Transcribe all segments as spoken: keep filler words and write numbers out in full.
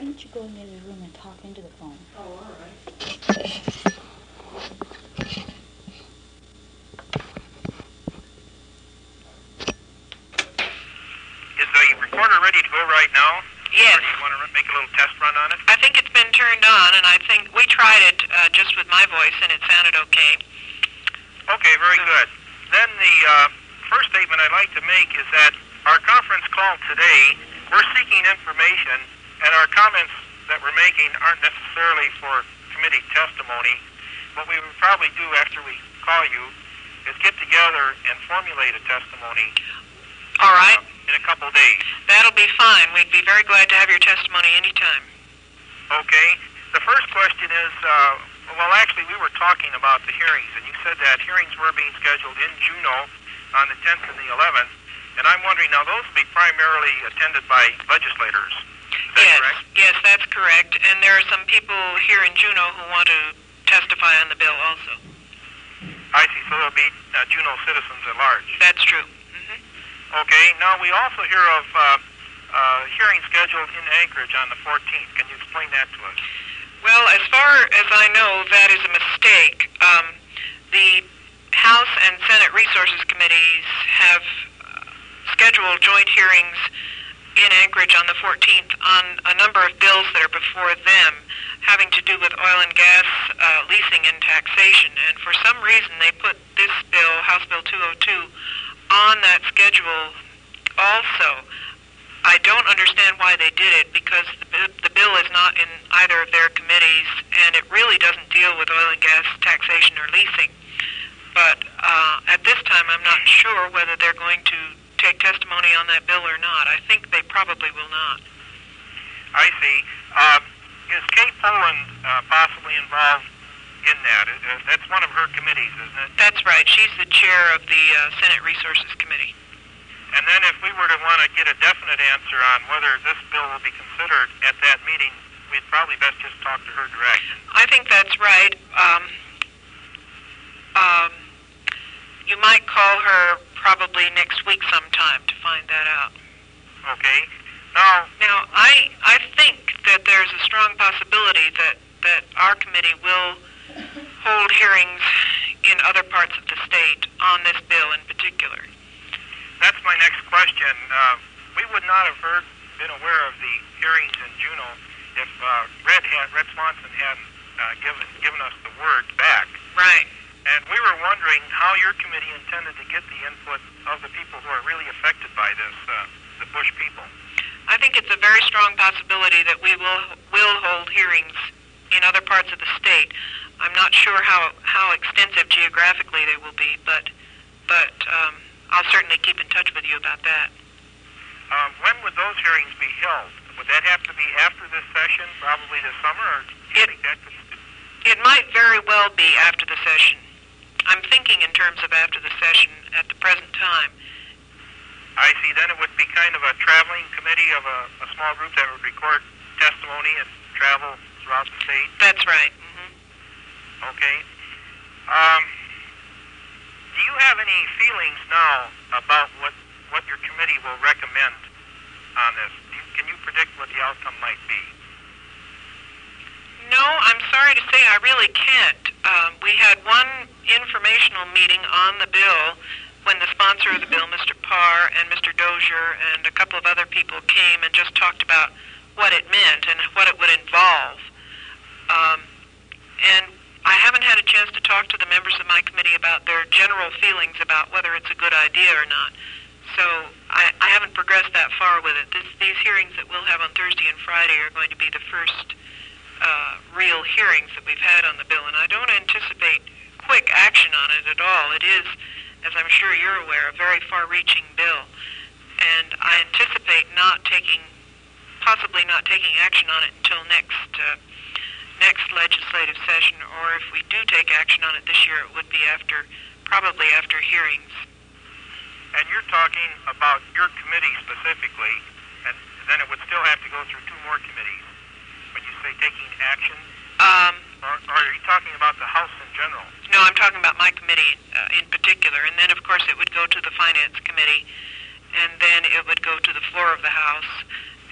don't you go in the other room and talk into the phone? Oh, all right. Is the recorder ready to go right now? Yes. Or do you want to make a little test run on it? I think it's been turned on, and I think we tried it uh, just with my voice, and it sounded okay. Okay, very good. Then the uh, first statement I'd like to make is that our conference call today, we're seeking information, and our comments that we're making aren't necessarily for committee testimony. What we would probably do after we call you is get together and formulate a testimony. All right. Uh, in a couple days. That'll be fine. We'd be very glad to have your testimony anytime. Okay. The first question is, uh, well, actually, we were talking about the hearings, and you said that hearings were being scheduled in Juneau on the tenth and the eleventh, and I'm wondering, now, those will be primarily attended by legislators. Is that yes, correct? Yes, that's correct. And there are some people here in Juneau who want to testify on the bill also. I see. So there'll be uh, Juneau citizens at large. That's true. Okay. Now, we also hear of uh, uh, hearing scheduled in Anchorage on the fourteenth. Can you explain that to us? Well, as far as I know, that is a mistake. Um, the House and Senate Resources Committees have uh, scheduled joint hearings in Anchorage on the fourteenth on a number of bills that are before them having to do with oil and gas uh, leasing and taxation. And for some reason, they put this bill, House Bill two oh two, on that schedule also. I don't understand why they did it, because the, the bill is not in either of their committees, and it really doesn't deal with oil and gas taxation or leasing. But uh, at this time, I'm not sure whether they're going to take testimony on that bill or not. I think they probably will not. I see. Uh, is Kay Poland uh, possibly involved in that? Uh, that's one of her committees, isn't it? That's right. She's the chair of the uh, Senate Resources Committee. And then if we were to want to get a definite answer on whether this bill will be considered at that meeting, we'd probably best just talk to her direct. I think that's right. Um, um, you might call her probably next week sometime to find that out. Okay. Now, now I I think that there's a strong possibility that, that our committee will hold hearings in other parts of the state on this bill in particular. That's my next question. Uh, we would not have heard, been aware of the hearings in Juneau if uh, Red had, Red Swanson hadn't uh, given given us the word back. Right. And we were wondering how your committee intended to get the input of the people who are really affected by this, uh, the Bush people. I think it's a very strong possibility that we will will hold hearings in other parts of the state. I'm not sure how, how extensive geographically they will be, but but um, I'll certainly keep in touch with you about that. Um, when would those hearings be held? Would that have to be after this session, probably this summer, or do you it, think that could... It might very well be after the session. I'm thinking in terms of after the session at the present time. I see. Then it would be kind of a traveling committee of a, a small group that would record testimony and travel throughout the state? That's right. Mm-hmm. Okay. Um, do you have any feelings now about what, what your committee will recommend on this? Do you, can you predict what the outcome might be? No, I'm sorry to say I really can't. Um, we had one informational meeting on the bill when the sponsor of the bill, Mister Parr, and Mister Dozier, and a couple of other people came and just talked about what it meant and what it would involve. Um, and I haven't had a chance to talk to the members of my committee about their general feelings about whether it's a good idea or not. So I, I haven't progressed that far with it. This, these hearings that we'll have on Thursday and Friday are going to be the first uh, real hearings that we've had on the bill, and I don't anticipate quick action on it at all. It is, as I'm sure you're aware, a very far-reaching bill, and I anticipate not taking, possibly not taking action on it until next uh, next legislative session, or if we do take action on it this year, it would be after, probably after hearings. And you're talking about your committee specifically, and then it would still have to go through two more committees. When you say taking action, Um, or, or are you talking about the House in general? no, I'm talking about my committee uh, in particular, and then of course it would go to the Finance Committee, and then it would go to the floor of the House,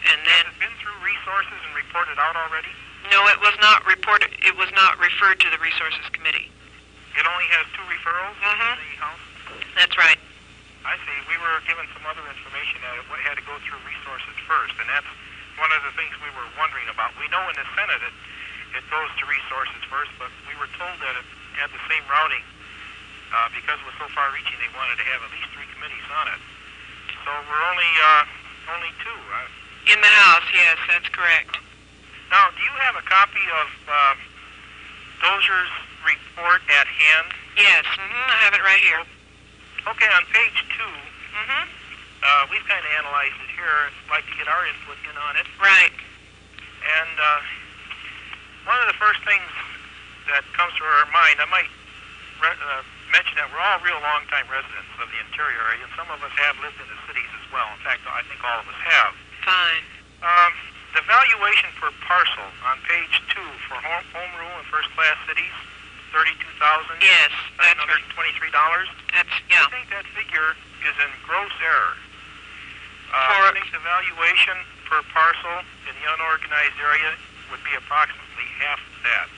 and then Has it been through resources and reported out already? no, it was not reported. It was not referred to the Resources Committee. It only has two referrals Mhm. to the House? That's right. I see. We were given some other information that it had to go through resources first, and that's one of the things we were wondering about. We know in the Senate it, it goes to resources first, but we were told that it had the same routing uh, because it was so far-reaching they wanted to have at least three committees on it. So we're only uh, only two. Uh, In the House, yes, that's correct. now, do you have a copy of uh, Dozier's report at hand? Yes, mm-hmm, I have it right here. Okay, on page two, Mm-hmm. uh, we've kind of analyzed it here. I'd like to get our input in on it. Right. And uh, one of the first things that comes to our mind, I might re- uh, mention that we're all real long-time residents of the interior area, and some of us have lived in the cities as well. In fact, I think all of us have. Fine. Um, the valuation per parcel on page two for home, home rule and first-class cities, thirty-two thousand Yes, nine that's hundred right. twenty-three dollars. That's, I yeah. think that figure is in gross error. Uh, For- I think the valuation per parcel in the unorganized area would be approximately half that.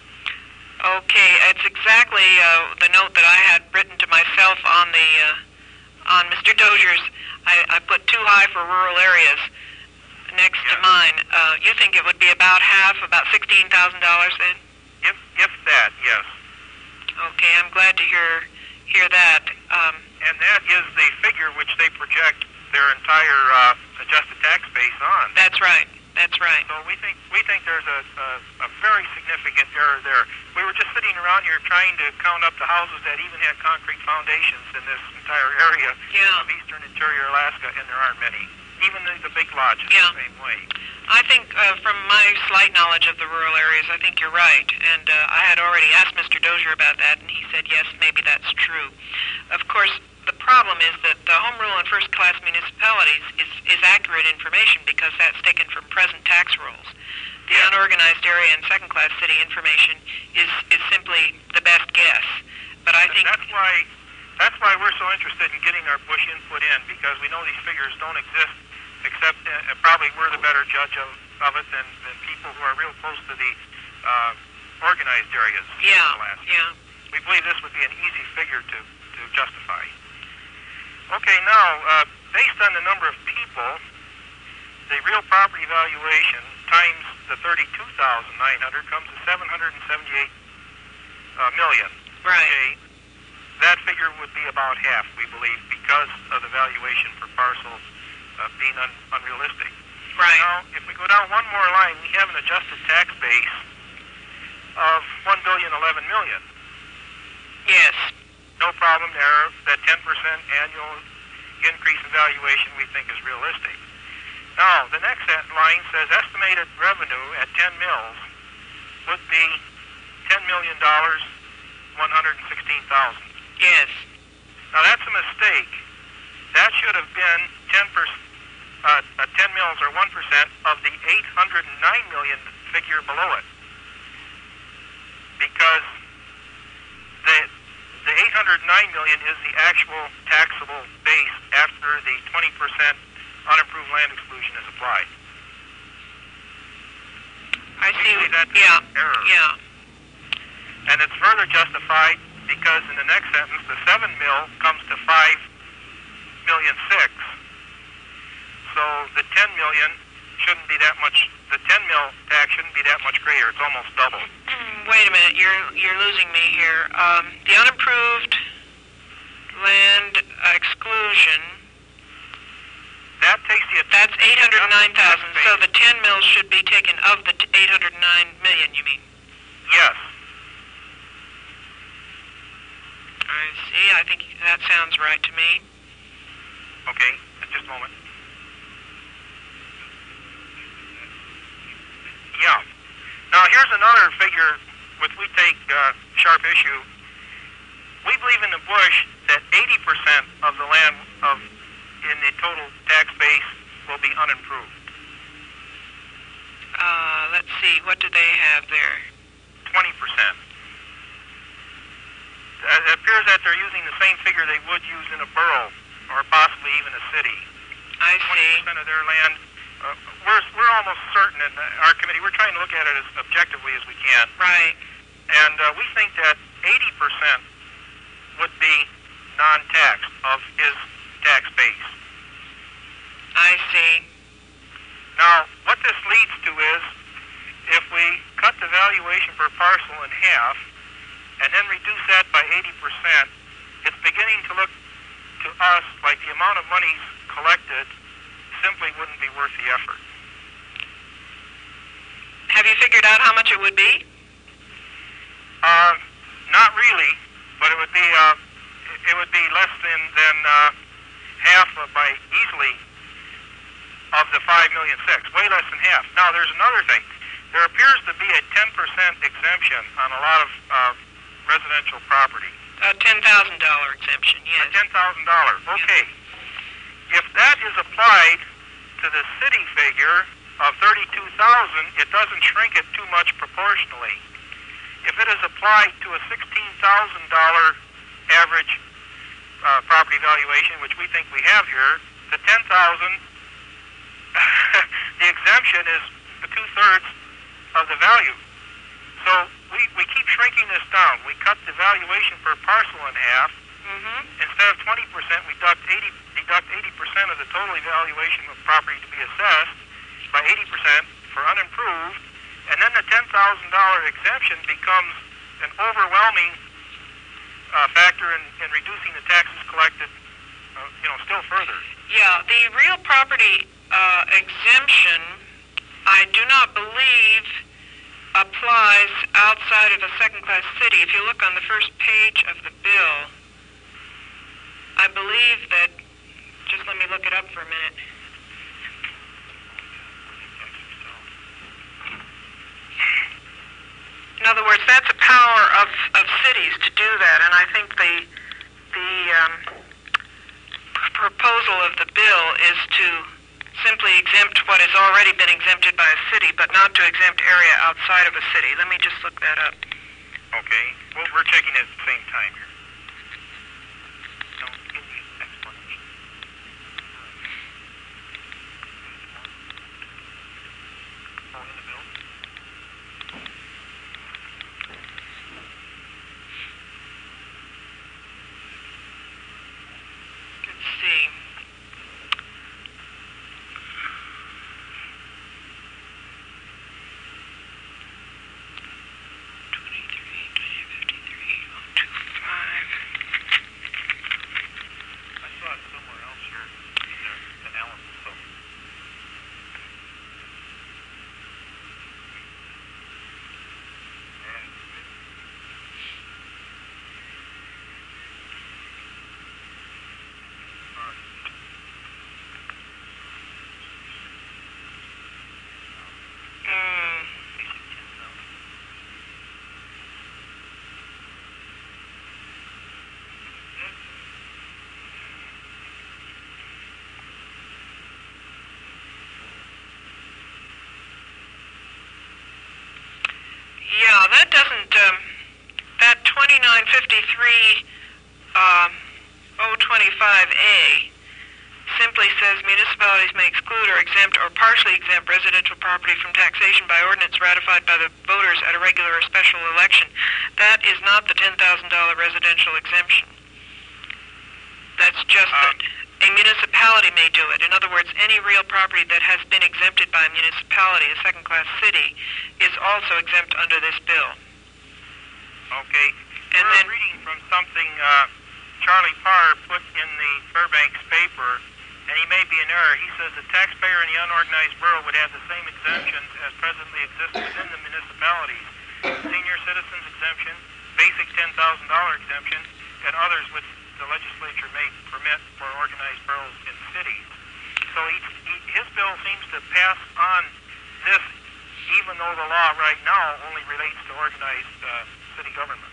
Okay, it's exactly uh, the note that I had written to myself on the uh, on Mister Dozier's. I, I put too high for rural areas next to Yeah. mine. Uh, you think it would be about half, about sixteen thousand dollars then? If if that, yes. Okay, I'm glad to hear hear that. Um, And that is the figure which they project their entire uh, adjusted tax base on. that's right. That's right. So we think we think there's a, a, a very significant error there. We were just sitting around here trying to count up the houses that even had concrete foundations in this entire area Yeah. of eastern interior Alaska, and there aren't many. Even the, the big lodges Yeah. the same way. I think, uh, from my slight knowledge of the rural areas, I think you're right. And uh, I had already asked Mister Dozier about that, and he said, yes, maybe that's true. Of course, the problem is that the home rule and first-class municipalities is, is accurate information because that's taken from present tax rolls. The Yeah. unorganized area and second-class city information is, is simply the best guess. But I think... That's why that's why we're so interested in getting our Bush input in, because we know these figures don't exist, except uh, probably we're the better judge of, of it than, than people who are real close to the uh, organized areas. Yeah, in Alaska. yeah. We believe this would be an easy figure to, to justify. Okay, now, uh, based on the number of people, the real property valuation times the thirty-two thousand nine hundred comes to seven hundred seventy-eight uh, million. Right. Okay, that figure would be about half, we believe, because of the valuation per parcel uh, being un- unrealistic. Right. Now, if we go down one more line, we have an adjusted tax base of one billion eleven million. Yes. No problem there. That ten percent annual increase in valuation we think is realistic. Now, the next line says estimated revenue at ten mills would be ten million dollars, one hundred sixteen thousand dollars. Yes. Now, that's a mistake. That should have been ten percent, uh, uh, ten mills or one percent of the eight hundred nine million figure below it. Because the the eight hundred nine million is the actual taxable base after the twenty percent unimproved land exclusion is applied. I see. We believe that's Yeah. an error. Yeah. And it's further justified because in the next sentence, the seven mil comes to five million six. So the ten million shouldn't be that much. The ten mil tax shouldn't be that much greater. It's almost double. Wait a minute, you're you're losing me here. Um, the unimproved land exclusion, That takes the that's eight hundred nine thousand. tax So base. the ten mils should be taken of the t- eight hundred nine million. You mean? Yes. I see. I think that sounds right to me. Okay. Just a moment. Yeah. Now here's another figure which we take uh, sharp issue. We believe in the Bush that eighty percent of the land of in the total tax base will be unimproved. Uh, let's see. What do they have there? twenty percent. It appears that they're using the same figure they would use in a borough or possibly even a city. I twenty see. percent of their land uh, we're we're almost certain in our committee. We're trying to look at it as objectively as we can. Right. And uh, we think that eighty percent would be non-taxed of his tax base. I see. Now, what this leads to is, if we cut the valuation per parcel in half, and then reduce that by eighty percent, it's beginning to look to us like the amount of monies collected simply wouldn't be worth the effort. Have you figured out how much it would be? Uh, not really, but it would be uh, it would be less than than uh, half of, by easily of the five million six, way less than half. Now, there's another thing. There appears to be a ten percent exemption on a lot of uh, residential property. A ten thousand dollar exemption, yes. ten thousand dollars. Okay. If that is applied to the city figure of thirty-two thousand dollars, it doesn't shrink it too much proportionally. If it is applied to a sixteen thousand dollars average uh, property valuation, which we think we have here, the ten thousand dollars, the exemption is the two-thirds of the value. So we, we keep shrinking this down. We cut the valuation per parcel in half. Mm-hmm. Instead of twenty percent, we deduct eighty, deduct eighty percent of the total evaluation of property to be assessed by eighty percent for unimproved, and then the ten thousand dollars exemption becomes an overwhelming uh, factor in, in reducing the taxes collected, uh, you know, still further. Yeah, the real property uh, exemption, I do not believe applies outside of a second-class city. If you look on the first page of the bill, I believe that, just let me look it up for a minute. In other words, that's a power of, of cities to do that, and I think the, the um, p- proposal of the bill is to simply exempt what has already been exempted by a city, but not to exempt area outside of a city. Let me just look that up. Okay. Well, we're checking it at the same time here. No, give me an explanation. Oh, in the bill? Let's see. Yeah, that doesn't, um, that twenty-nine fifty-three um, oh twenty-five A simply says municipalities may exclude or exempt or partially exempt residential property from taxation by ordinance ratified by the voters at a regular or special election. That is not the ten thousand dollars residential exemption. That's just Um, that a municipality may do it. In other words, any real property that has been exempted by a municipality, a second-class city, is also exempt under this bill. Okay. And We're then- reading from something uh, Charlie Parr put in the Fairbanks paper, and he may be in error. He says the taxpayer in the unorganized borough would have the same exemptions as presently exist within the municipalities. Senior citizens exemption, basic ten thousand dollars exemption, and others which the legislature may permit for organized boroughs in cities. So he, he, his bill seems to pass on this, even though the law right now only relates to organized uh, city governments.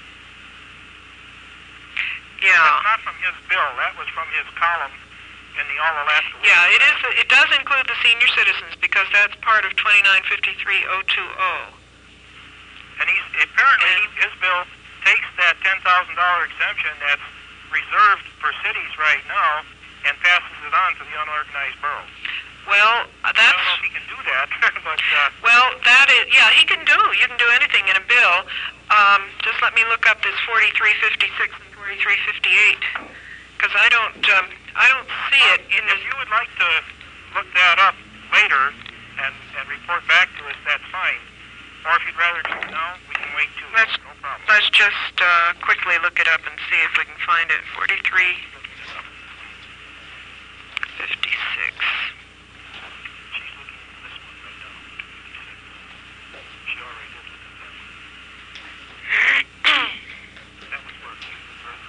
Yeah. That's not from his bill. That was from his column in the All Alaska. Yeah, it is. It does include the senior citizens because that's part of twenty-nine fifty-three oh two oh. And he's apparently he, his bill takes that ten thousand dollar exemption that's reserved for cities right now and passes it on to the unorganized borough. Well, I that's... don't know if he can do that, but... Uh, well, that is... Yeah, he can do. You can do anything in a bill. Um, just let me look up this forty-three fifty-six and forty-three fifty-eight, because I don't... Um, I don't see it in the... If you would like to look that up later and, and report back to us, that's fine. Or if you'd rather do it now, we can wait too. Let's, no problem. let's just uh, quickly look it up and see if we can find it. forty-three fifty-six. She's looking at this one right now. She already did look at that one. That was where she was first.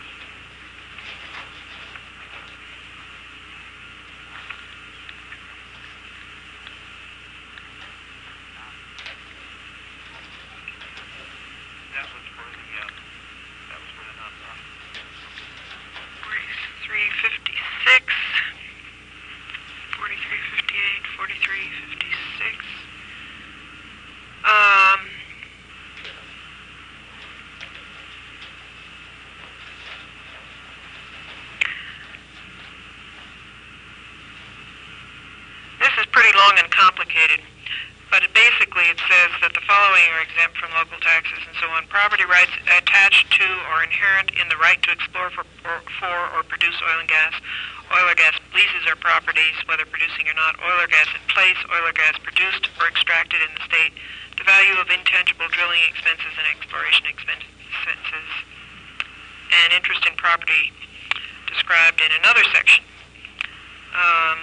That was for the, uh, that was for the nonprofit. forty-three fifty-six. forty-three fifty-eight, forty-three fifty-six. Um, this is pretty long and complicated, but it basically it says that the following are exempt from local taxes and so on. Property rights attached to or inherent in the right to explore for, or, for or produce oil and gas. Oil or gas leases or properties, whether producing or not. Oil or gas in place. Oil or gas produced or extracted in the state. The value of intangible drilling expenses and exploration expenses. And interest in property described in another section. Um,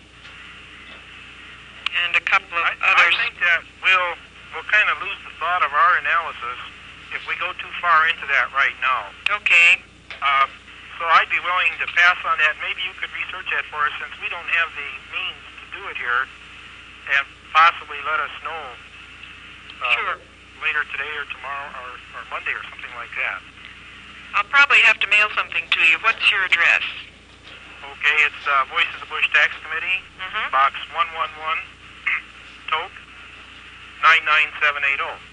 and a couple of I, others. I think that we'll, we'll kind of lose the thought of our analysis if we go too far into that right now. Okay. Uh, so I'd be willing to pass on that. Maybe you could research that for us since we don't have the means to do it here, and possibly let us know uh, Sure. later today or tomorrow or, or Monday or something like that. I'll probably have to mail something to you. What's your address? Okay, it's uh, Voice of the Bush Tax Committee, Mm-hmm. Box one one one, Toke, nine nine seven eight zero.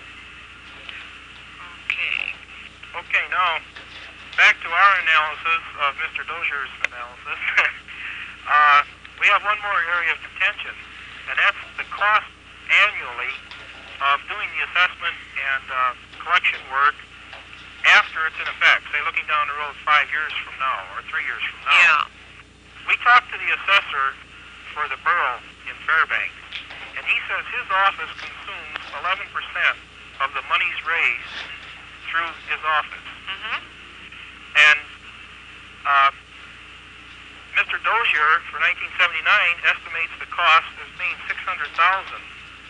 Okay. Okay, now, back to our analysis of Mister Dozier's analysis. uh, we have one more area of contention, and that's the cost annually of doing the assessment and uh, collection work after it's in effect, say looking down the road five years from now or three years from now. Yeah. We talked to the assessor for the borough in Fairbanks, and he says his office consumes eleven percent of the monies raised through his office. Mm-hmm. And uh, Mister Dozier, for nineteen seventy-nine, estimates the cost as being six hundred thousand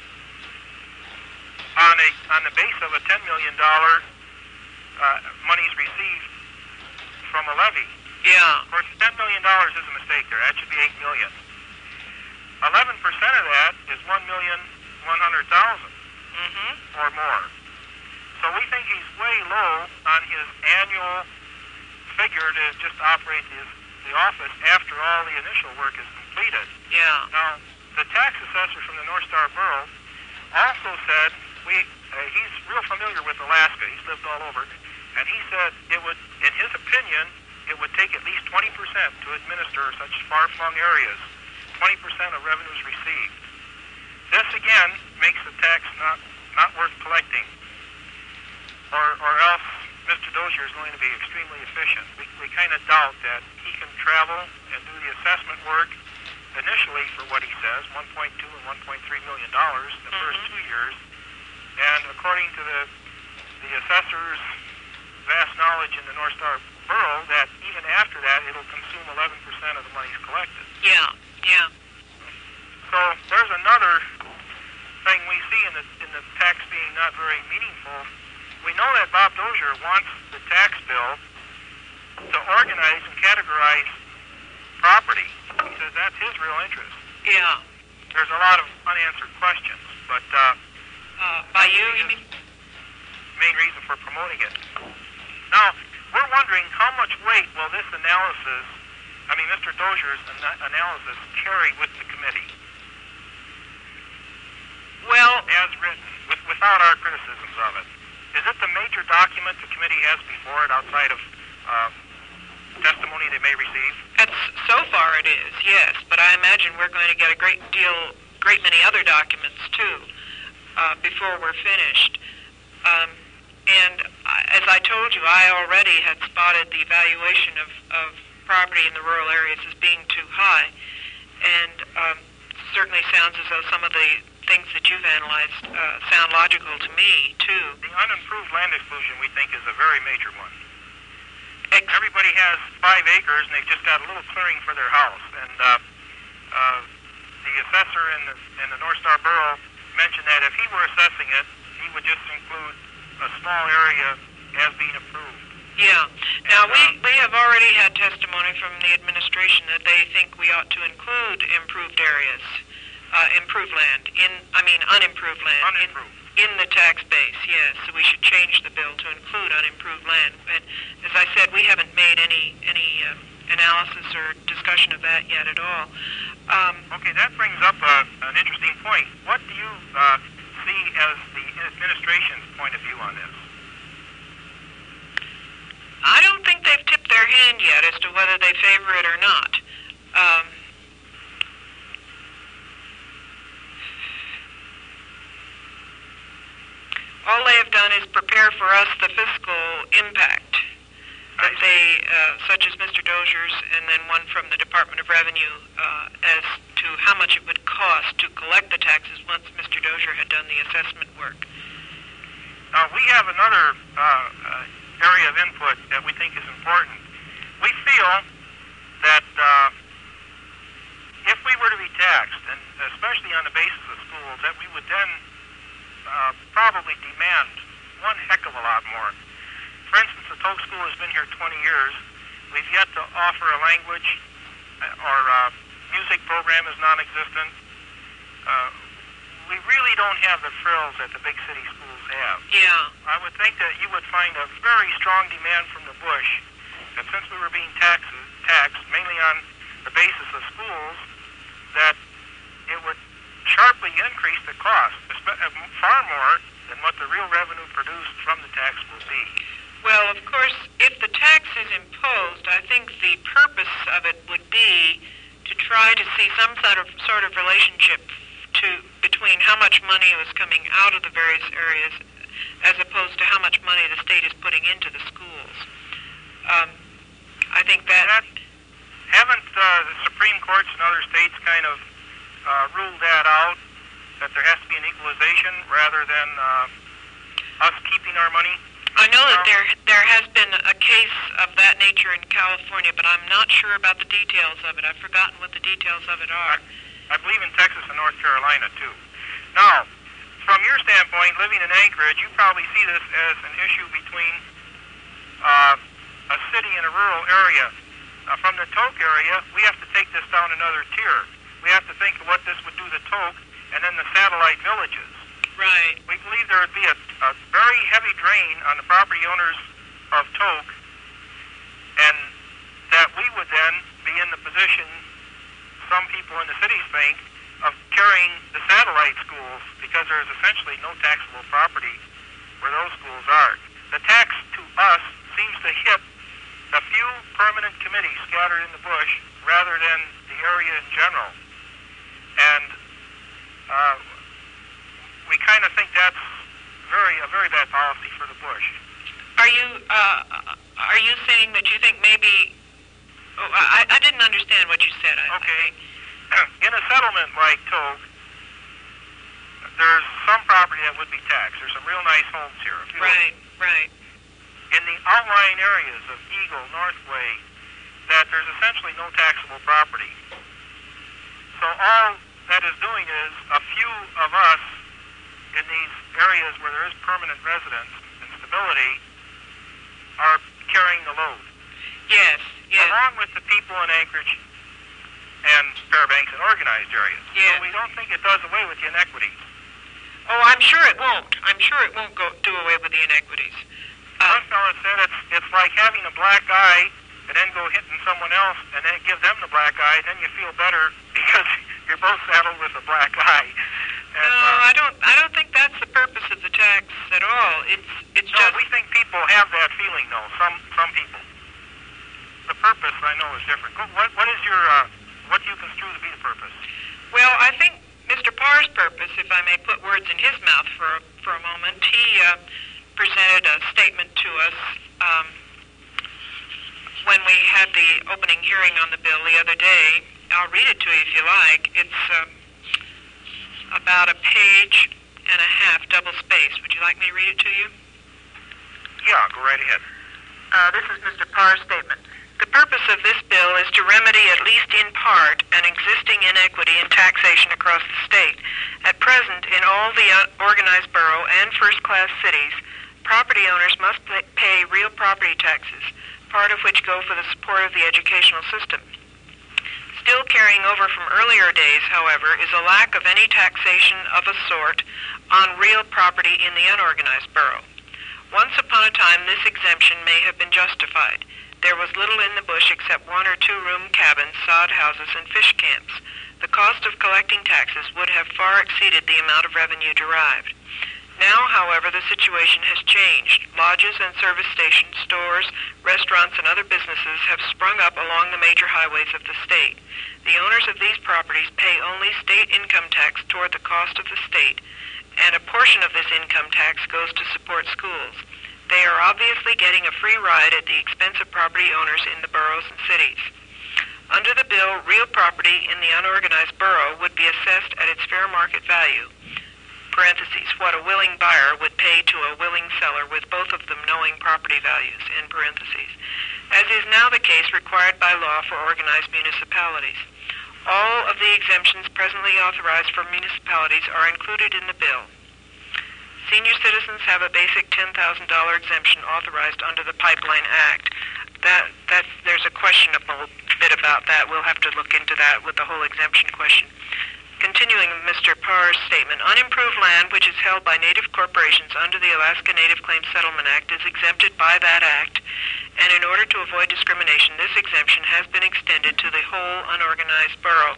dollars on a on the base of a ten million dollars uh, monies received from a levy. Yeah. Of course, ten million dollars is a mistake there. That should be eight million dollars. eleven percent of that is one million one hundred thousand dollars Mm-hmm. or more. So we think he's way low on his annual figure to just operate his, the office after all the initial work is completed. Yeah. Now, the tax assessor from the North Star Borough also said, we uh, he's real familiar with Alaska. He's lived all over. And he said it would, in his opinion, it would take at least twenty percent to administer such far-flung areas, twenty percent of revenues received. This, again, makes the tax not, not worth collecting. Or, or else Mister Dozier is going to be extremely efficient. We, we kind of doubt that he can travel and do the assessment work initially for what he says, one point two and one point three million dollars in the Mm-hmm. first two years. And according to the, the assessor's vast knowledge in the North Star Borough, that even after that, it'll consume eleven percent of the monies collected. Yeah. Yeah. So there's another thing we see in the, in the tax being not very meaningful. We know that Bob Dozier wants the tax bill to organize and categorize property. He says that's his real interest. Yeah. There's a lot of unanswered questions, but uh, Uh, by you, you mean? main reason for promoting it. Now, we're wondering how much weight will this analysis, I mean Mister Dozier's ana- analysis, carry with the committee? Well, As written, with, without our criticisms of it. Is it the major document the committee has before it outside of uh, testimony they may receive? That's, so far it is, yes, but I imagine we're going to get a great deal, great many other documents too, uh, before we're finished. Um, and I, as I told you, I already had spotted the valuation of, of property in the rural areas as being too high, and um, certainly sounds as though some of the things that you've analyzed uh, sound logical to me too. The unimproved land exclusion, we think, is a very major one. Ex- Everybody has five acres, and they've just got a little clearing for their house. And uh, uh, the assessor in the, in the North Star Borough mentioned that if he were assessing it, he would just include a small area as being approved. Yeah. Now, And, we, uh, we have already had testimony from the administration that they think we ought to include improved areas, uh, improved land, in, I mean unimproved land. Unimproved. In, in the tax base, yes. So we should change the bill to include unimproved land. And as I said, we haven't made any, any uh, analysis or discussion of that yet at all. Um, Okay, that brings up uh, an interesting point. What do you uh, see as the administration's point of view on this? I don't think they've tipped their hand yet as to whether they favor it or not. Um, all they have done is prepare for us the fiscal impact that they, uh, such as Mister Dozier's, and then one from the Department of Revenue, uh, as to how much it would cost to collect the taxes once Mister Dozier had done the assessment work. Now, we have another uh, uh, area of input that we think is important. We feel that uh, if we were to be taxed, and especially on the basis of schools, that we would then uh, probably demand one heck of a lot more. For instance, the Toke School has been here twenty years. We've yet to offer a language. Our uh, music program is non-existent. Uh, we really don't have the frills that the big city schools have. Yeah. I would think that you would find a very strong demand from the Bush that since we were being taxed, taxed mainly on the basis of schools, that it would sharply increase the cost, far more than what the real revenue produced from the tax will be. Well, of course, if the tax is imposed, I think the purpose of it would be to try to see some sort of sort of relationship to between how much money was coming out of the various areas as opposed to how much money the state is putting into the schools. Um, I think that... that haven't uh, the Supreme Courts in other states kind of uh, ruled that out, that there has to be an equalization rather than uh, us keeping our money? I know that there there has been a case of that nature in California, but I'm not sure about the details of it. I've forgotten what the details of it are. I believe in Texas and North Carolina, too. Now, from your standpoint, living in Anchorage, you probably see this as an issue between uh, a city and a rural area. Uh, from the Toke area, we have to take this down another tier. We have to think of what this would do to Toke and then the satellite villages. Right. We believe there would be a, a very heavy drain on the property owners of Toke, and that we would then be in the position, some people in the cities think, of carrying the satellite schools because there is essentially no taxable property where those schools are. The tax to us seems to hit a few permanent committees scattered in the bush rather than the area in general. And uh, we kind of think that's very a very bad policy for the bush. Are you uh, are you saying that you think maybe? Oh, I, I didn't understand what you said. I, Okay, in a settlement like Toke, there's some property that would be taxed. There's some real nice homes here. If you Right, look. right. In the outlying areas of Eagle, Northway, that there's essentially no taxable property. So all that is doing is a few of us in these areas where there is permanent residence and stability are carrying the load. Yes, yes. Along with the people in Anchorage and Fairbanks and organized areas. Yes. So we don't think it does away with the inequities. Oh, I'm sure it won't. I'm sure it won't go do away with the inequities. Uh, One fellow said it's, it's like having a black eye and then go hitting someone else and then give them the black eye, and then you feel better because you're both saddled with a black eye. And, no, uh, I don't. I don't think that's the purpose of the tax at all. It's it's no, just. we think people have that feeling, though. Some some people. the purpose I know is different. What, what is your, uh, what do you construe to be the purpose? Well, I think Mister Parr's purpose, if I may put words in his mouth for a, for a moment, he uh, presented a statement to us um, when we had the opening hearing on the bill the other day. I'll read it to you if you like. It's uh, about a page and a half, double spaced. Would you like me to read it to you? Yeah, go right ahead. Uh, this is Mister Parr's statement. The purpose of this bill is to remedy, at least in part, an existing inequity in taxation across the state. At present, in all the organized borough and first-class cities, property owners must pay real property taxes, part of which go for the support of the educational system. Still carrying over from earlier days, however, is a lack of any taxation of a sort on real property in the unorganized borough. Once upon a time, this exemption may have been justified. There was little in the bush except one or two-room cabins, sod houses, and fish camps. The cost of collecting taxes would have far exceeded the amount of revenue derived. Now, however, the situation has changed. Lodges and service stations, stores, restaurants, and other businesses have sprung up along the major highways of the state. The owners of these properties pay only state income tax toward the cost of the state, and a portion of this income tax goes to support schools. They are obviously getting a free ride at the expense of property owners in the boroughs and cities. Under the bill, real property in the unorganized borough would be assessed at its fair market value, parentheses, what a willing buyer would pay to a willing seller with both of them knowing property values, in parentheses, as is now the case required by law for organized municipalities. All of the exemptions presently authorized for municipalities are included in the bill. Senior citizens have a basic ten thousand dollars exemption authorized under the Pipeline Act. That, that, there's a questionable bit about that. We'll have to look into that with the whole exemption question. Continuing with Mister Parr's statement, unimproved land which is held by Native corporations under the Alaska Native Claims Settlement Act is exempted by that act, and in order to avoid discrimination, this exemption has been extended to the whole unorganized borough,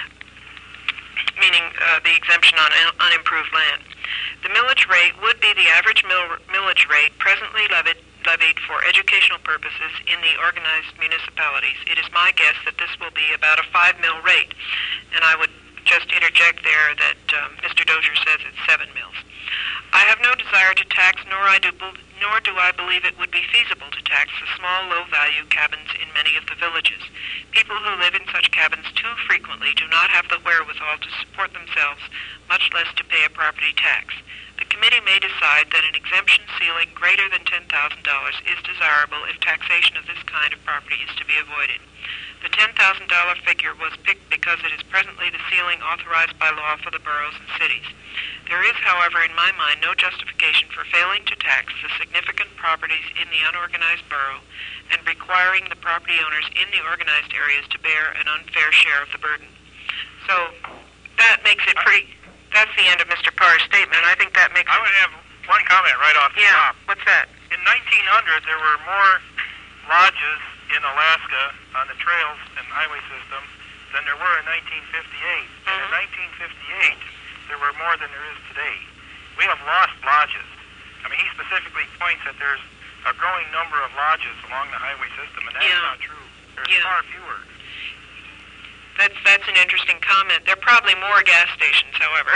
meaning uh, the exemption on un- unimproved land. The millage rate would be the average mill- millage rate presently levied, levied for educational purposes in the organized municipalities. It is my guess that this will be about a five mil rate, and I would just interject there that um, Mister Dozier says it's seven mills. I have no desire to tax, nor I do, nor do I believe it would be feasible to tax the small, low-value cabins in many of the villages. People who live in such cabins too frequently do not have the wherewithal to support themselves, much less to pay a property tax. The committee may decide that an exemption ceiling greater than ten thousand dollars is desirable if taxation of this kind of property is to be avoided. The ten thousand dollars figure was picked because it is presently the ceiling authorized by law for the boroughs and cities. There is, however, in my mind, no justification for failing to tax the significant properties in the unorganized borough and requiring the property owners in the organized areas to bear an unfair share of the burden. So that makes it pretty... That's the end of Mister Parr's statement, and I think that makes I it... would have one comment right off the Yeah, top. what's that? In nineteen hundred, there were more lodges in Alaska on the trails and highway system than there were in nineteen fifty-eight. Mm-hmm. And in nineteen fifty-eight, there were more than there is today. We have lost lodges. I mean, he specifically points that there's a growing number of lodges along the highway system, and that's yeah. not true. There's yeah. far fewer. That's that's an interesting comment. There are probably more gas stations, however.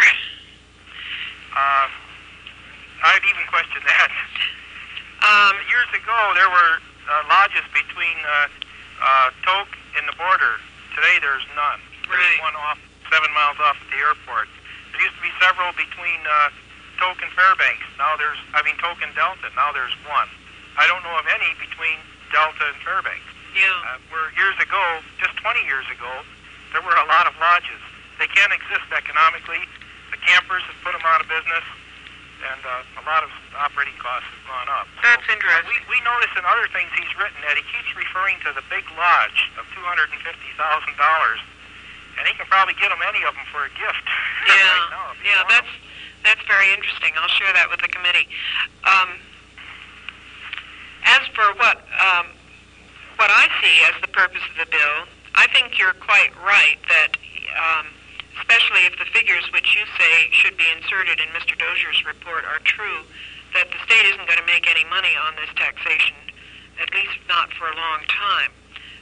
Uh, I'd even question that. Um, Years ago, there were uh, lodges between uh, uh, Tok and the border. Today, there's none. There's right. one off seven miles off at the airport. There used to be several between uh, Tok and Fairbanks. Now there's, I mean, Tok and Delta. Now there's one. I don't know of any between Delta and Fairbanks. Yeah. Uh, where years ago, just twenty years ago, there were a lot of lodges. They can't exist economically. The campers have put them out of business, and uh, a lot of operating costs have gone up. That's so, interesting. Uh, we, we notice in other things he's written that he keeps referring to the big lodge of two hundred fifty thousand dollars, and he can probably get them any of them for a gift. Yeah, right now, yeah, that's that's very interesting. I'll share that with the committee. Um, as for what um, what I see as the purpose of the bill, I think you're quite right that, um, especially if the figures which you say should be inserted in Mister Dozier's report are true, that the state isn't going to make any money on this taxation, at least not for a long time.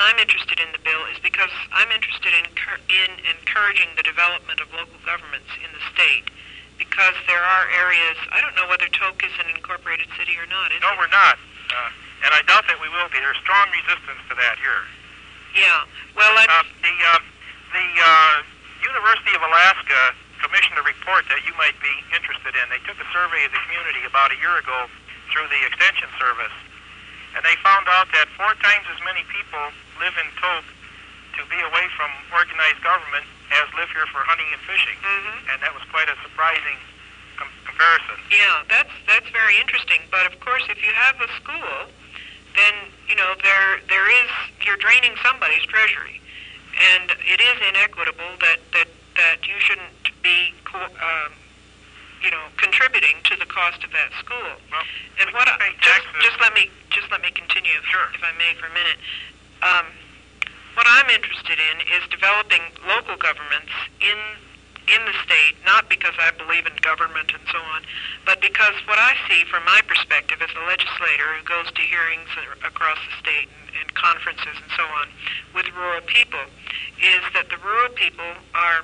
I'm interested in the bill is because I'm interested in, in encouraging the development of local governments in the state, because there are areas, I don't know whether Tok is an incorporated city or not, is No, it? we're not. Uh, and I doubt that we will be. There's strong resistance to that here. Yeah. Well, I... Uh, the uh, the uh, University of Alaska commissioned a report that you might be interested in. They took a survey of the community about a year ago through the Extension Service, and they found out that four times as many people live in Tok to be away from organized government as live here for hunting and fishing. Mm-hmm. And that was quite a surprising com- comparison. Yeah, that's that's very interesting. But of course, if you have a school, then you know there there is you're draining somebody's treasury, and it is inequitable that that that you shouldn't be co- um, you know contributing to the cost of that school. Well, and we what I, pay just taxes. just let me just let me continue, Sure. if I may, for a minute. Um, what I'm interested in is developing local governments in in the state, not because I believe in government and so on, but because what I see from my perspective as a legislator who goes to hearings across the state and, and conferences and so on with rural people is that the rural people are,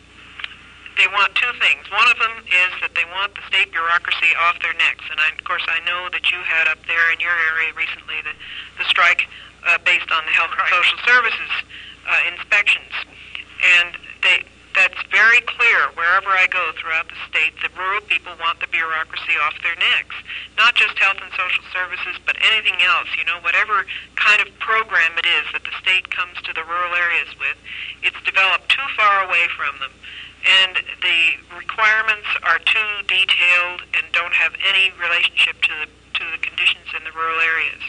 they want two things. One of them is that they want the state bureaucracy off their necks. And I, of course, I know that you had up there in your area recently the, the strike uh, based on the Health and Right. Social Services uh, inspections. And they, that's very clear wherever I go throughout the state. The rural people want the bureaucracy off their necks. Not just Health and Social Services, but anything else. You know, whatever kind of program it is that the state comes to the rural areas with, it's developed too far away from them. And the requirements are too detailed and don't have any relationship to the, to the conditions in the rural areas.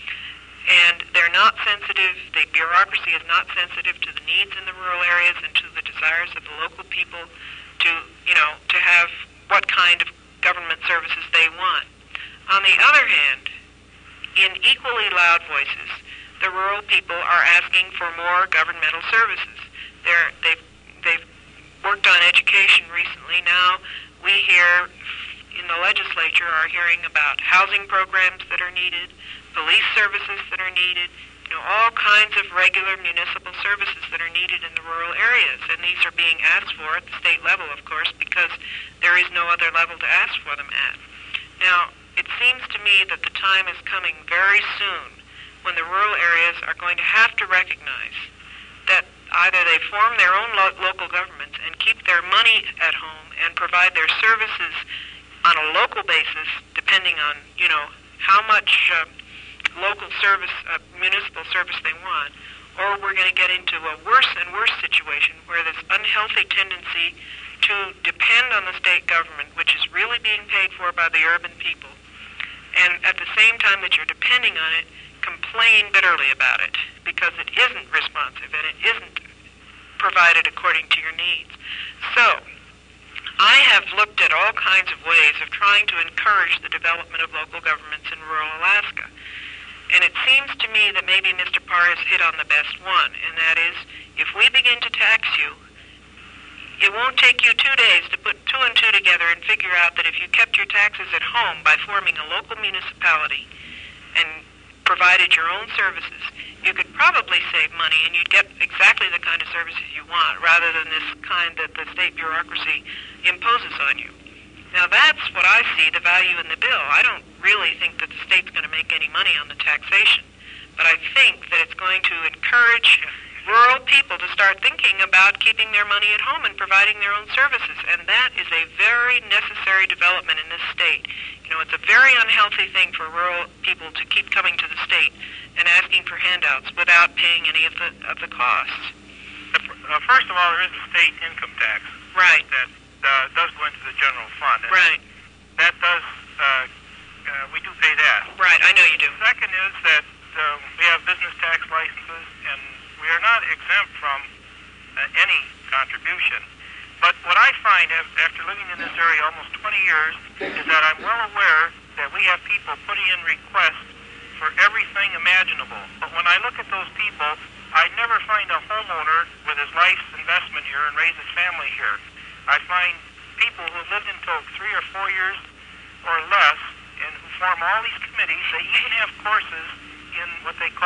And they're not sensitive, the bureaucracy is not sensitive to the needs in the rural areas and to the desires of the local people to, you know, to have what kind of government services they want. On the other hand, in equally loud voices, the rural people are asking for more governmental services. They're, they've, they've worked on education recently. Now we hear in the legislature are hearing about housing programs that are needed, police services that are needed, you know, all kinds of regular municipal services that are needed in the rural areas. And these are being asked for at the state level, of course, because there is no other level to ask for them at. Now, it seems to me that the time is coming very soon when the rural areas are going to have to recognize that either they form their own lo- local governments and keep their money at home and provide their services on a local basis, depending on, you know, how much uh, local service, uh, municipal service they want, or we're going to get into a worse and worse situation where this unhealthy tendency to depend on the state government, which is really being paid for by the urban people, and at the same time that you're depending on it, complain bitterly about it because it isn't responsive and it isn't provided according to your needs. So, I have looked at all kinds of ways of trying to encourage the development of local governments in rural Alaska. And it seems to me that maybe Mister Parr has hit on the best one, and that is, if we begin to tax you, it won't take you two days to put two and two together and figure out that if you kept your taxes at home by forming a local municipality and provided your own services, you could probably save money and you'd get exactly the kind of services you want rather than this kind that the state bureaucracy imposes on you. Now that's what I see the value in the bill. I don't really think that the state's going to make any money on the taxation, but I think that it's going to encourage rural people to start thinking about keeping their money at home and providing their own services, and that is a very necessary development in this state. You know, it's a very unhealthy thing for rural people to keep coming to the state and asking for handouts without paying any of the of the costs. Uh, first of all, there is a state income tax. Right. That uh, does go into the general fund. And Right. That does, uh, uh, we do pay that. Right, I know you do. Second is that uh, we have business tax licenses, and we are not exempt from uh, any contribution. But what I find af- after living in this area almost twenty years is that I'm well aware that we have people putting in requests for everything imaginable. But when I look at those people, I never find a homeowner with his life's investment here and raise his family here. I find people who have lived in Tok three or four years or less and who form all these committees. They even have courses in what they call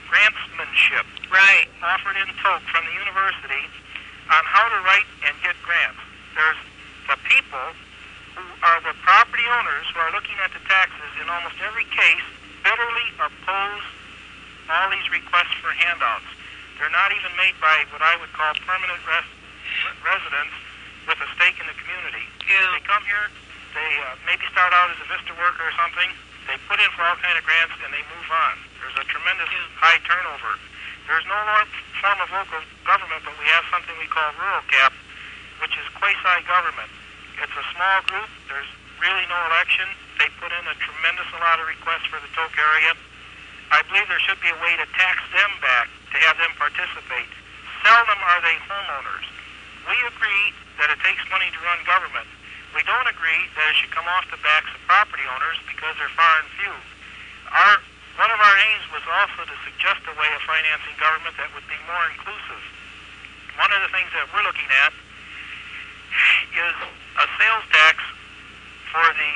grantsmanship Right. offered in Tok from the university on how to write and get grants. There's the people who are the property owners who are looking at the taxes in almost every case bitterly oppose all these requests for handouts. They're not even made by what I would call permanent res- residents with a stake in the community. Yeah. They come here, they uh, maybe start out as a VISTA worker or something, they put in for all kind of grants, and they move on. There's a tremendous Yeah. high turnover. There's no lo- form of local government, but we have something we call rural cap, which is quasi-government. It's a small group. There's really no election. They put in a tremendous amount of requests for the Tok area. I believe there should be a way to tax them back, to have them participate. Seldom are they homeowners. We agree that it takes money to run government. We don't agree that it should come off the backs of property owners because they're far and few. Our, one of our aims was also to suggest a way of financing government that would be more inclusive. One of the things that we're looking at is a sales tax for the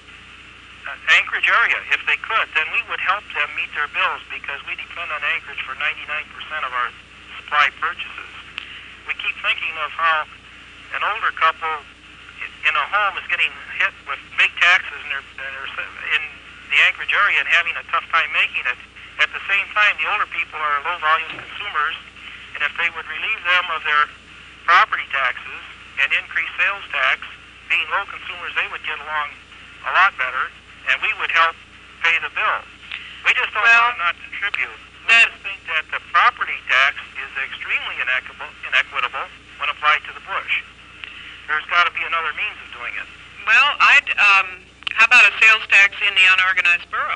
uh, Anchorage area. If they could, then we would help them meet their bills because we depend on Anchorage for ninety-nine percent of our supply purchases. We keep thinking of how an older couple in a home is getting hit with big taxes and they're, they're in the Anchorage area and having a tough time making it. At the same time, the older people are low-volume consumers, and if they would relieve them of their property taxes and increase sales tax, being low consumers, they would get along a lot better, and we would help pay the bill. We just don't Well, want to not contribute. We that- just think that the property tax is extremely inequitable, inequitable when applied to the bush. There's got to be another means of doing it. Well, I'd, um, how about a sales tax in the unorganized borough?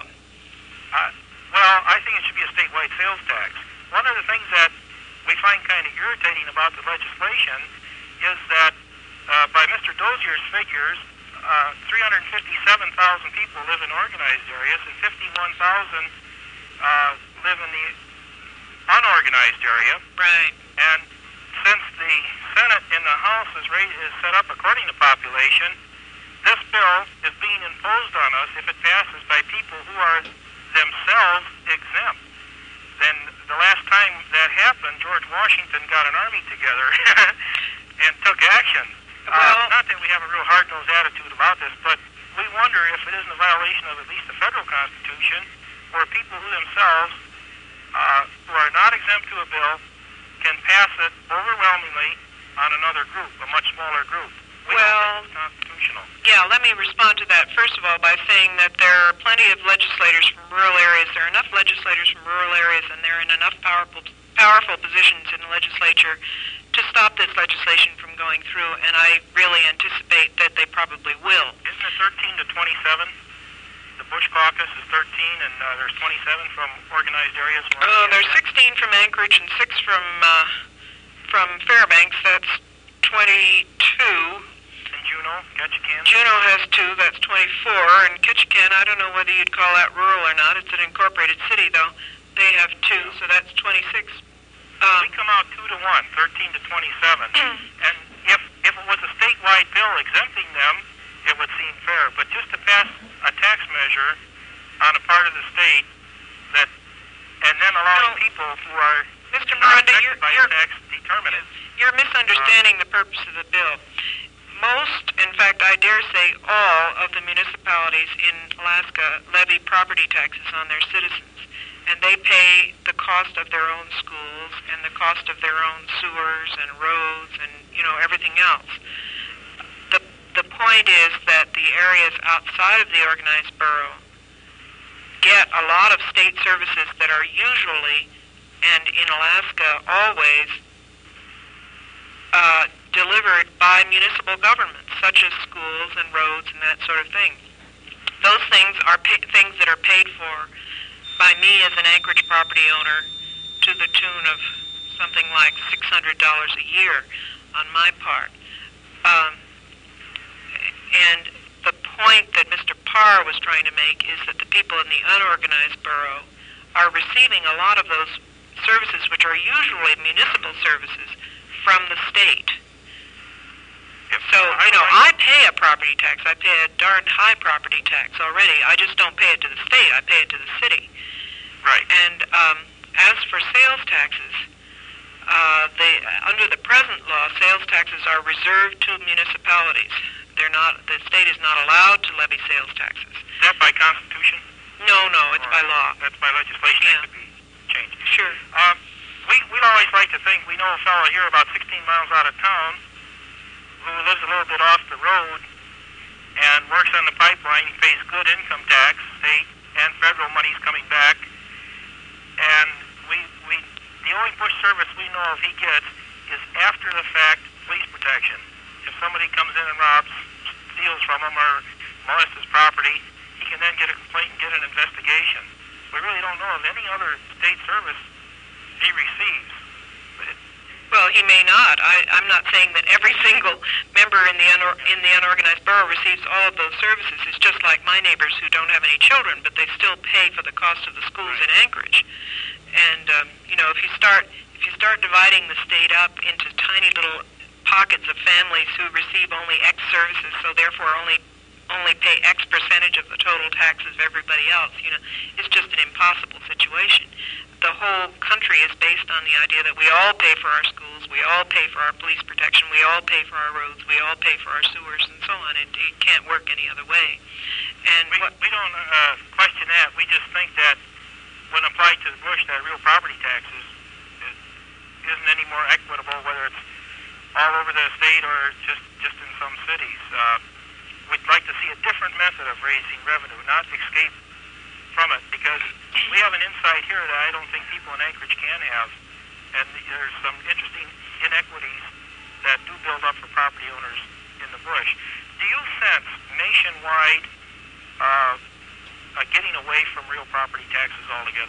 Uh, well, I think it should be a statewide sales tax. One of the things that we find kind of irritating about the legislation is that uh, by Mister Dozier's figures, uh, three hundred fifty-seven thousand people live in organized areas and fifty-one thousand uh, live in the unorganized area. Right. And since the Senate and the House is, raised, is set up according to population, this bill is being imposed on us if it passes by people who are themselves exempt. Then the last time that happened, George Washington got an army together and took action. Well, uh, not that we have a real hard-nosed attitude about this, but we wonder if it isn't a violation of at least the federal Constitution, where people who themselves, uh, who are not exempt to a bill, can pass it overwhelmingly on another group, a much smaller group. We Well, don't think it's constitutional. Yeah, let me respond to that, first of all, by saying that there are plenty of legislators from rural areas. There are enough legislators from rural areas, and they're in enough powerful, powerful positions in the legislature to stop this legislation from going through, and I really anticipate that they probably will. Isn't it thirteen to twenty-seven? The Bush Caucus is thirteen, and uh, there's twenty-seven from organized areas. Oh, there's sixteen from Anchorage and six from uh, from Fairbanks. That's twenty-two. And Juneau, Ketchikan. Juneau has two. That's twenty-four. And Ketchikan, I don't know whether you'd call that rural or not. It's an incorporated city, though. They have two, so that's twenty-six. Um, We come out two to one, thirteen to twenty-seven. And if if it was a statewide bill exempting them, it would seem fair. But just to pass a tax measure on a part of the state that, and then allowing No. people who are Mister not Miranda, affected you're, by you're, a tax determine it. you're misunderstanding the purpose of the bill. Most, in fact, I dare say all of the municipalities in Alaska levy property taxes on their citizens. And they pay the cost of their own schools and the cost of their own sewers and roads and, you know, everything else. The, the point is that the areas outside of the organized borough get a lot of state services that are usually, and in Alaska always, uh, delivered by municipal governments, such as schools and roads and that sort of thing. Those things are pa- things that are paid for by me as an Anchorage property owner to the tune of something like six hundred dollars a year on my part. Um, and the point that Mister Parr was trying to make is that the people in the unorganized borough are receiving a lot of those services, which are usually municipal services, from the state. So, you know, I pay a property tax. I pay a darn high property tax already. I just don't pay it to the state. I pay it to the city. Right. And um, as for sales taxes, uh, they, under the present law, sales taxes are reserved to municipalities. They're not. The state is not allowed to levy sales taxes. Is that by Constitution? No, no, it's Or by law. That's by legislation. Yeah. That could be changed. Sure. Um, we, we'd always like to think we know a fellow here about sixteen miles out of town who lives a little bit off the road and works on the pipeline. He pays good income tax, state and federal money's coming back. And we, we, the only bush service we know of he gets is after the fact police protection. If somebody comes in and robs, steals from him or molests his property, he can then get a complaint and get an investigation. We really don't know of any other state service he receives. But it, Well, he may not. I, I'm not saying that every single member in the unor- in the unorganized borough receives all of those services. It's just like my neighbors who don't have any children, but they still pay for the cost of the schools in Anchorage. And um, you know, if you start if you start dividing the state up into tiny little pockets of families who receive only X services, so therefore only only pay X percentage of the total taxes of everybody else, you know, it's just an impossible situation. The whole country is based on the idea that we all pay for our schools, we all pay for our police protection, we all pay for our roads, we all pay for our sewers, and so on. It, it can't work any other way. And we, what, we don't uh, question that. We just think that when applied to the bush, that real property taxes is, isn't any more equitable, whether it's all over the state or just, just in some cities. Uh, we'd like to see a different method of raising revenue, not escape from it, because we have an insight here that I don't think people in Anchorage can have, and there's some interesting inequities that do build up for property owners in the bush. Do you sense nationwide uh, uh, getting away from real property taxes altogether?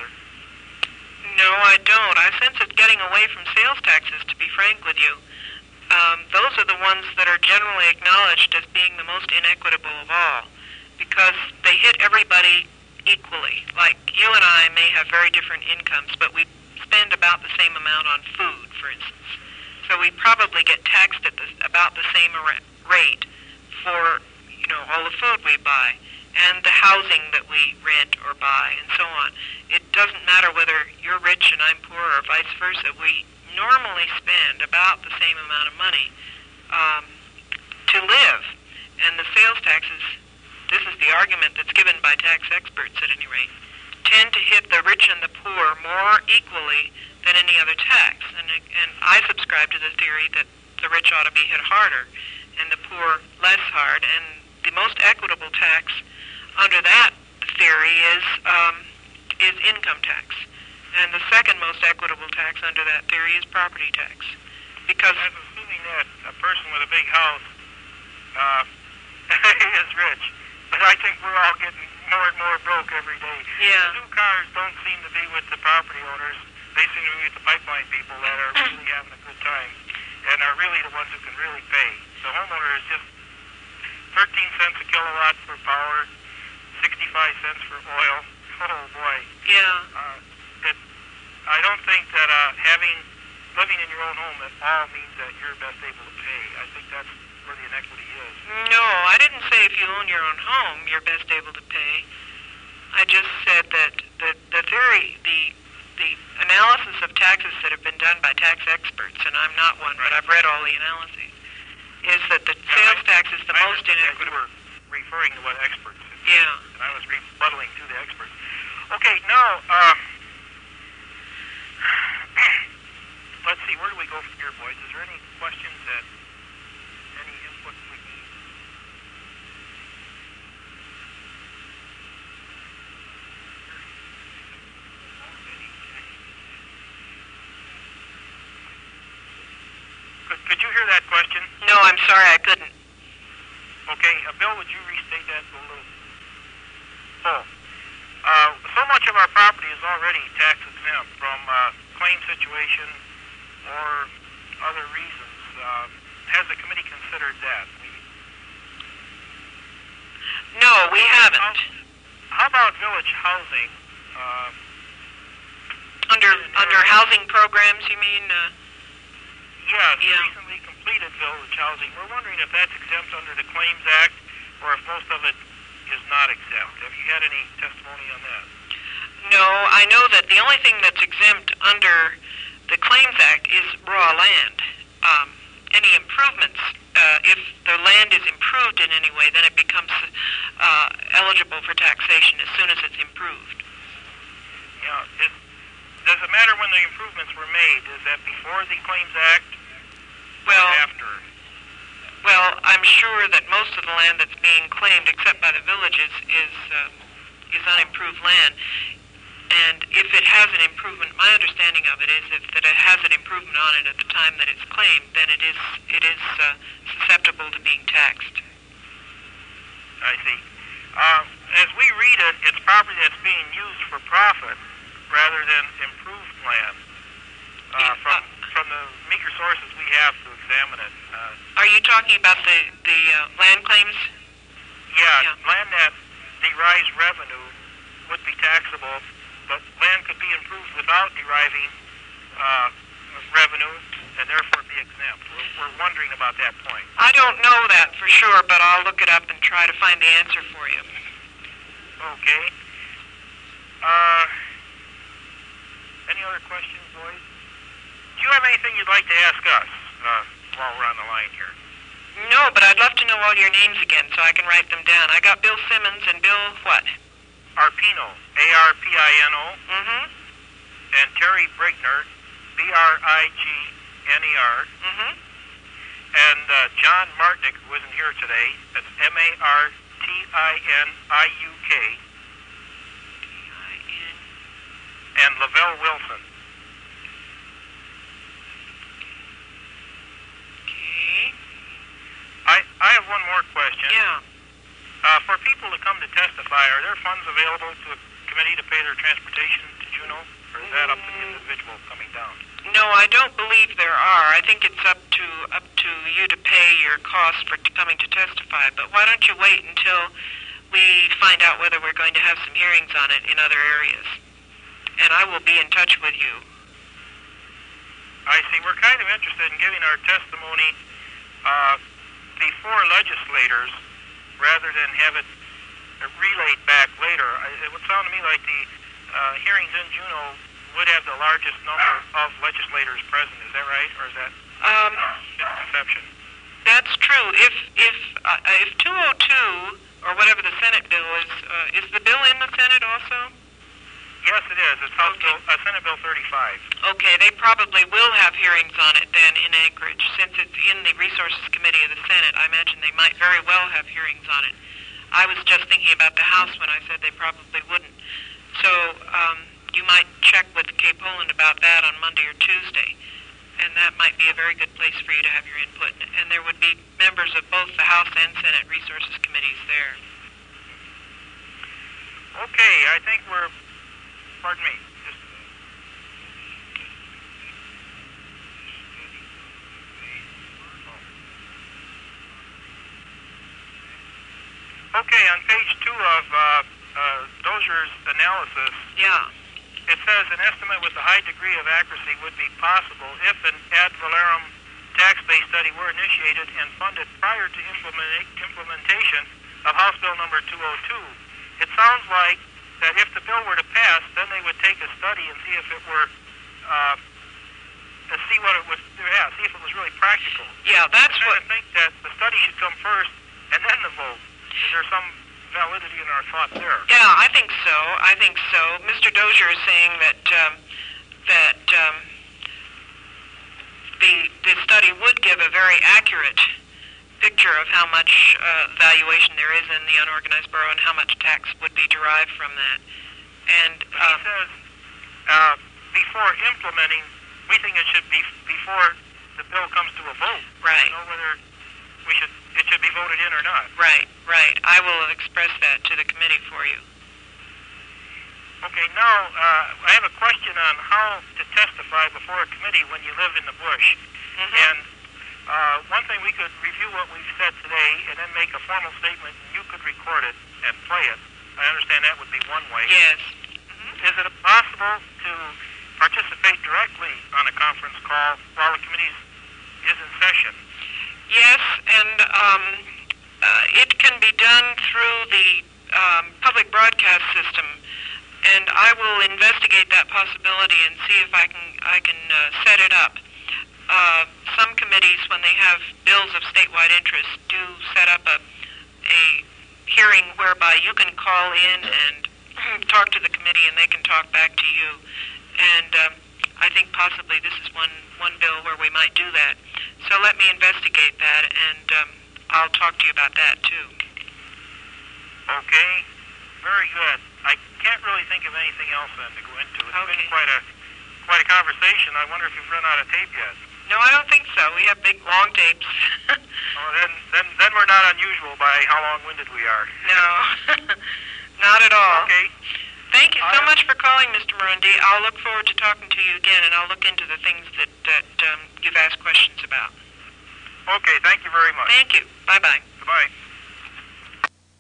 no, I don't. I sense it's getting away from sales taxes, to be frank with you. Um, those are the ones that are generally acknowledged as being the most inequitable of all, because they hit everybody equally. Like, you and I may have very different incomes, but we spend about the same amount on food, for instance. So we probably get taxed at the, about the same rate for, you know, all the food we buy and the housing that we rent or buy and so on. It doesn't matter whether you're rich and I'm poor or vice versa. We normally spend about the same amount of money um, to live. And the sales taxes, this is the argument that's given by tax experts at any rate, tend to hit the rich and the poor more equally than any other tax. And, and I subscribe to the theory that the rich ought to be hit harder and the poor less hard. And the most equitable tax under that theory is um, is income tax. And the second most equitable tax under that theory is property tax. Because I'm assuming that a person with a big house uh, is rich. But I think we're all getting more and more broke every day. Yeah. The new cars don't seem to be with the property owners. They seem to be with the pipeline people that are really having a good time and are really the ones who can really pay. The homeowner is just thirteen cents a kilowatt for power, sixty-five cents for oil. Oh, boy. yeah, Uh, that I don't think that uh, having living in your own home at all means that you're best able to pay. I think that's where the inequity is. no, I didn't say if you own your own home, you're best able to pay. I just said that the, the theory, the the analysis of taxes that have been done by tax experts, and I'm not one, but I've read all the analyses, is that the sales tax is the I most understood that you inequitable. were referring to what experts said, Yeah. and I was rebuttaling to the experts. Okay, now, uh, let's see, where do we go from here, boys? Is there any questions that, any input we need? Could, could you hear that question? No, I'm sorry, I couldn't. Okay, uh, Bill, would you restate that a little? Oh. Uh, so much of our property is already tax exempt from uh, claim situation or other reasons. Uh, has the committee considered that? We, No, we haven't. How, how about village housing? Uh, Under under housing programs, you mean? Uh, yes, Yeah. recently completed village housing. We're wondering if that's exempt under the Claims Act or if most of it is not exempt. Have you had any testimony on that? No, I know that the only thing that's exempt under the Claims Act is raw land. Um, any improvements, uh, if the land is improved in any way, then it becomes uh, eligible for taxation as soon as it's improved. Yeah. It, does it matter when the improvements were made? Is that before the Claims Act Well, or after? Well, I'm sure that most of the land that's being claimed, except by the villages, is uh, is unimproved land. And if it has an improvement, my understanding of it is if that it has an improvement on it at the time that it's claimed, then it is it is uh, susceptible to being taxed. I see. Uh, as we read it, it's property that's being used for profit rather than improved land. Uh, Yeah, from uh, from the meager sources we have to examine it. Uh, Are you talking about the the uh, land claims? yeah, Yeah. land that derives revenue would be taxable, but land could be improved without deriving uh, revenue and therefore be exempt. We're, we're wondering about that point. I don't know that for sure, but I'll look it up and try to find the answer for you. Okay. Uh, any other questions, boys? Do you have anything you'd like to ask us uh, while we're on the line here? No, but I'd love to know all your names again so I can write them down. I got Bill Simmons and Bill what? Arpino, A R P I N O, Mm-hmm. and Terry Brigner, B R I G N E R, Mm-hmm. and uh, John Martnick, who isn't here today. That's M A R T I N I U K, and Lavelle Wilson. Okay. I, I have one more question. Yeah. Uh, for people to come to testify, are there funds available to a committee to pay their transportation to Juneau, or is that up to the individual coming down? No, I don't believe there are. I think it's up to up to you to pay your costs for t- coming to testify. But why don't you wait until we find out whether we're going to have some hearings on it in other areas? And I will be in touch with you. I see. We're kind of interested in giving our testimony uh, before legislators, rather than have it relayed back later. It would sound to me like the uh, hearings in Juneau would have the largest number of legislators present. Is that right, or is that Um, misconception? that's true. If if uh, if two oh two or whatever the Senate bill is, uh, is the bill in the Senate also? Yes, it is. It's House Okay. Bill, uh, Senate Bill thirty-five. Okay, they probably will have hearings on it then in Anchorage. Since it's in the Resources Committee of the Senate, I imagine they might very well have hearings on it. I was just thinking about the House when I said they probably wouldn't. So um, you might check with Kay Poland about that on Monday or Tuesday, and that might be a very good place for you to have your input. And there would be members of both the House and Senate Resources Committees there. Okay, I think we're... Pardon me. Just, okay, on page two of uh, uh, Dozier's analysis, Yeah. it says an estimate with a high degree of accuracy would be possible if an ad valorem tax-based study were initiated and funded prior to implement- implementation of House Bill number two oh two. It sounds like that if the bill were to pass, then they would take a study and see if it were, uh, to see what it was, yeah, see if it was really practical. Yeah, that's I what... kind of think that the study should come first and then the vote. Is there some validity in our thought there? Yeah, I think so. I think so. Mister Dozier is saying that um, that um, the the study would give a very accurate picture of how much uh, valuation there is in the unorganized borough and how much tax would be derived from that. And He uh, says uh, before implementing, we think it should be before the bill comes to a vote. Right. To know whether we should it should be voted in or not. right, right. I will express that to the committee for you. Okay, now uh, I have a question on how to testify before a committee when you live in the bush. Mm-hmm. And uh, one thing, we could review what we've said today and then make a formal statement, and you could record it and play it. I understand that would be one way. Yes. Is it possible to participate directly on a conference call while the committee is in session? Yes, and um, uh, it can be done through the um, public broadcast system. and I will investigate that possibility and see if I can I can uh, set it up. Uh, some committees, when they have bills of statewide interest, do set up a a hearing whereby you can call in and talk to the committee, and they can talk back to you. And um, I think possibly this is one one bill where we might do that. So let me investigate that, and um, I'll talk to you about that too. Okay, very good. I can't really think of anything else then to go into. It's Okay. been quite a quite a conversation. I wonder if you've run out of tape yet. No, I don't think so. We have big, long tapes. Oh, then then then we're not unusual by how long-winded we are. No, not at all. Okay. Thank you so I- much for calling, Mister Marundi. I'll look forward to talking to you again, and I'll look into the things that, that um, you've asked questions about. Okay, thank you very much. Thank you. Bye-bye. Goodbye.